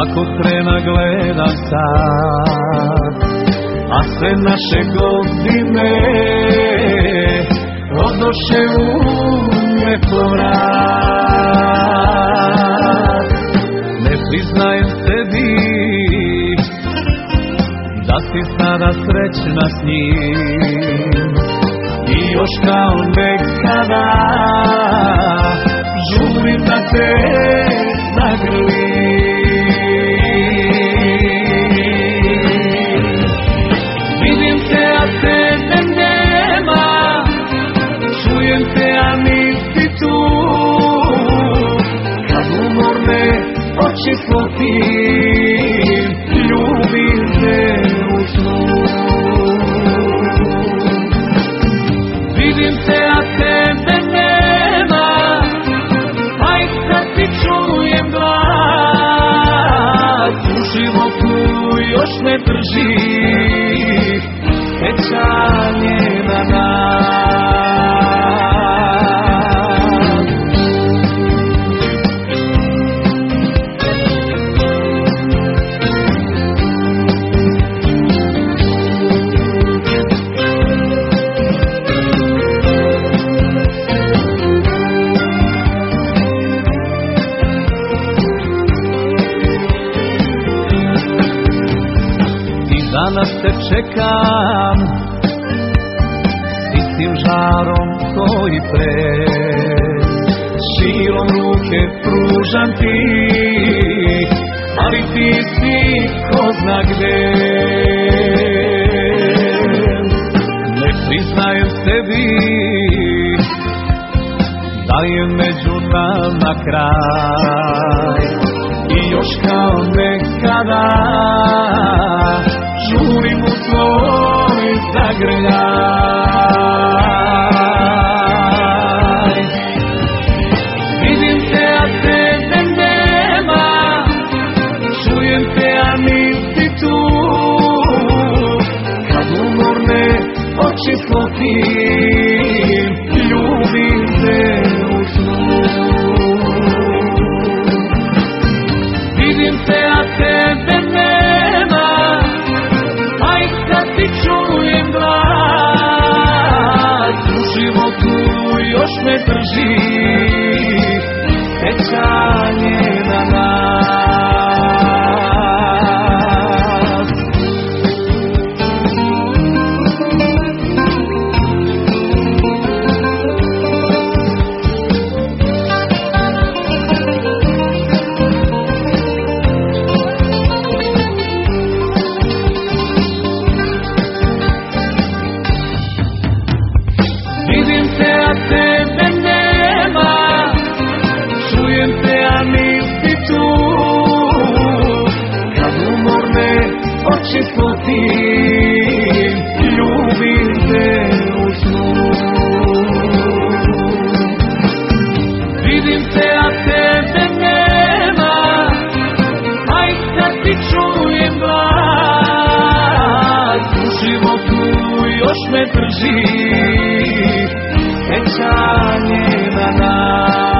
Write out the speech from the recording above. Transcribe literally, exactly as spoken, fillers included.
svakog trena gledam sad, a sve naše godine odoše u nepovrat. Ne priznajem sebi da si sada srećna s njim i još kao nekada žurim da te zagrlim. Vidim te, a tebe nema, čujem te, a nisi tu, kad umorne oči slotim, ljubim te u snu. Vidim te, a tebe nema, aj sad ti čujem glas, u životu još me drži sećanje na nas. Danas te čekam istim žarom koji pre, širom ruke pružam ti, ali ti si ko zna gde. Ne priznajem sebi da je među nama kraj i još kao nekada žurim u tvoj zagrljaj. Vidim te, a tebe nema, čujem te, a nisi tu, kad umorne oči slotim, ljubim te u snu. Vidim te, a tebe nema, aj sad ti čujem glas, u životu još me drži sećanje na nas. Vidim te, a tebe nema, čujem te, a nisi tu, kad umorne oči slotim, ljubim te u snu. Vidim te, a tebe nema, aj sad ti čujem glas, u životu još me drži sećanje na nas.